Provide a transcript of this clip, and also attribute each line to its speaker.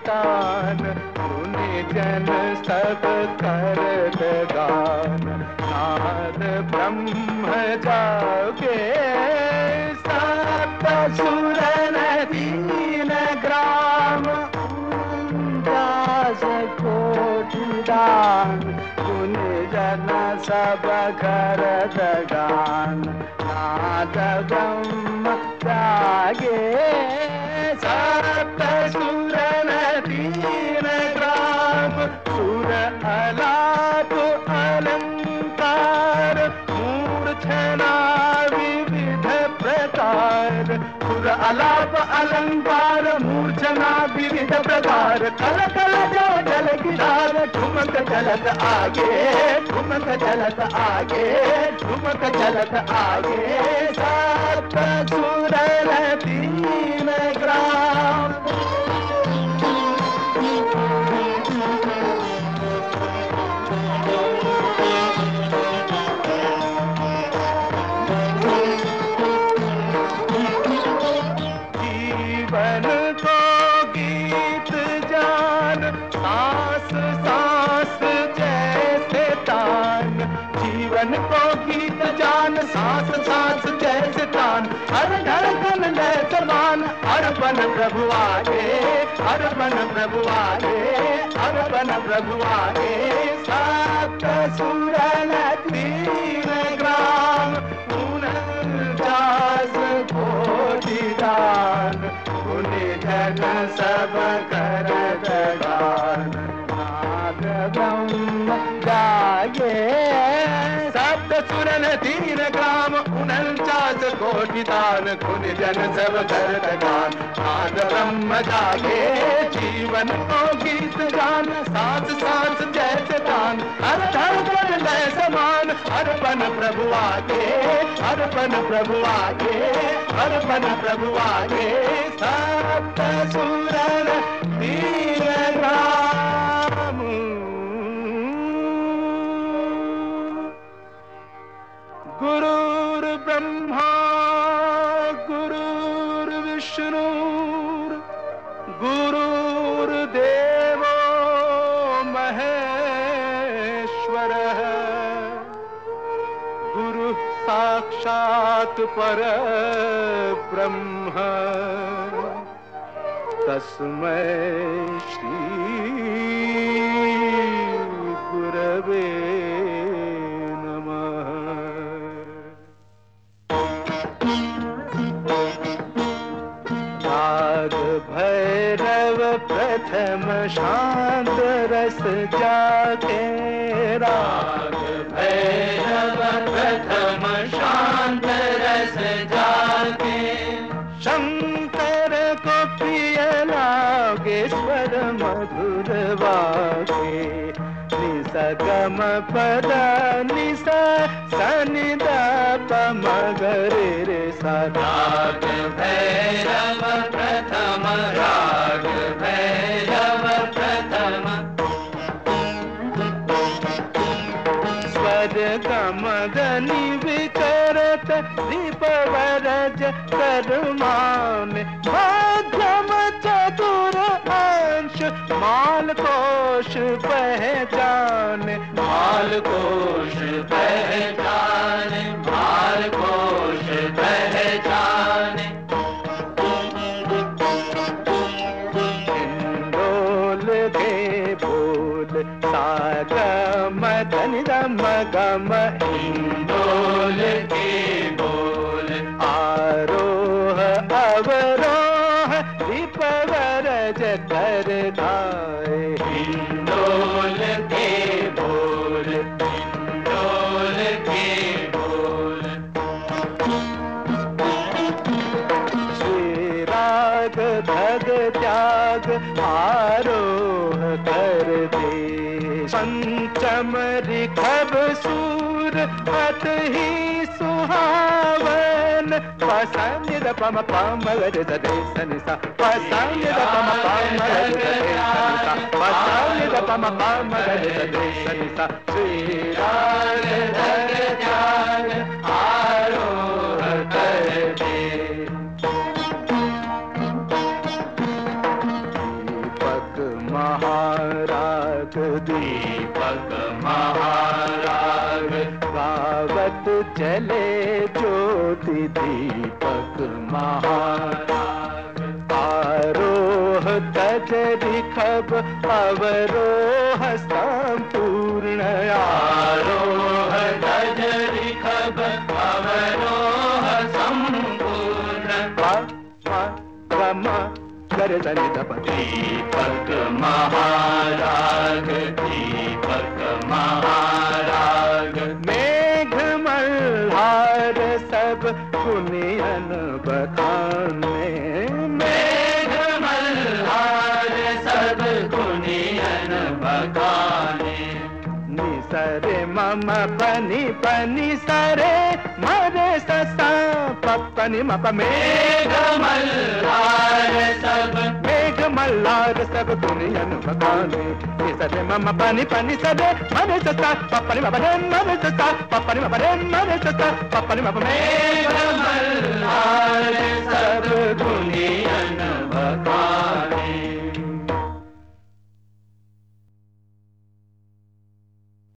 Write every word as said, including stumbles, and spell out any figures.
Speaker 1: तान, मुनि जन सब करत गान। नाद ब्रह्म जागे सप्त सुर दीन ग्राम, उनचास कोटि दान, मुनि जन सब करत गान। नाद ब्रह्म जागे सप्त सुर दीन ग्राम, सुर अलाप अलंकार, मूर्छना विविध प्रकार। सुर अलाप अलंकार मूर्छना विविध प्रकार, कल कल जो जल गिरार, ठुमक चलत आगे, ठुमक चलत आगे, ठुमक चलत आगे। सप्त सुर दीन ग्राम, जीवन को गीत जान, सांस सांस जैसे तान। जीवन को गीत जान, सांस सांस जैसे तान। हर धड़कन लय समान, अर्पण प्रभु आगे, अर्पण प्रभु आगे, अर्पण प्रभु आगे। सप्त सुर दीन ग्राम, उनचास कोटि दान, मुनि जन सब करत गान। नाद ब्रह्म जागे सप्त सुर दीन ग्राम, उनचास कोटि दान, मुनि जन सब करत गान। नाद ब्रह्म जागे जीवन को गीत गान, सांस सांस जैसे तान। हर धड़कन लय समान, अर्पण प्रभु आगे, अर्पण प्रभु आगे, अर्पण प्रभु आगे। सप्त सुर दीन ग्राम, गुरुर् ब्रह्मा गुरुर्विष्णु, गुरुर्देवो महेश्वरः, गुरु साक्षात् परब्रह्म, तस्मै श्री गुरवे नमः। राग भैरव प्रथम शांत रस जाके, राग भैरव प्रथम शांत रस जाके। शंकर को प्रिय लागे स्वर मधुर वागे, निसा गम पद निसा सनि द प म ग रे रे सा। राग भैरव प्रथम, राग भैरव प्रथम, स्वर गम धनि विचरत दीप वरज करमान। मध्यम चतुर अंश माल कोश पहचान, माल कोश पहचान, माल कोश पहचान। हिंडोल के बोल सागम धनि दम गम, हिंडोल के बोल आरोह अवरोह दीप वरज कर गाए। हिंडोल के बोल, हिंडोल के बोल। श्री राग धग त्याग आरोह कर दे, पंचम ऋखभ सूर अत ही सुहावन। पसंद द पम पम ग द दे सनि सा, पसंद द पम पम ग द दे सनि सा, पसंद द पम पम ग द दे सनि सा। श्री राग धग त्याग आरोह कर दे, दीपक आवत जले ज्योति दीपक महाराग। आरोह तज रिखब अवरोह संपूर्ण, आरोह तज रिखब अवरोह संपूर्ण। ग रे ध प दीपक महाराग, दीपक महाराग। मेघ मल्हार सब पुनियन बखाने, मेघ मल्हार सब पुनियन बखाने। नि सरे मम पनि पनि सरे मरे ससा पपनि मप। मेघ मल्हार सब, मेघ मल्हार सब दुनियन बखाने। नि सरे मम पनि पनि सरे मरे ससा पपनि मप रे मरे ससा पपनि मप रे मरे ससा पपनि मप। मेघ मल्हार सब दुनियन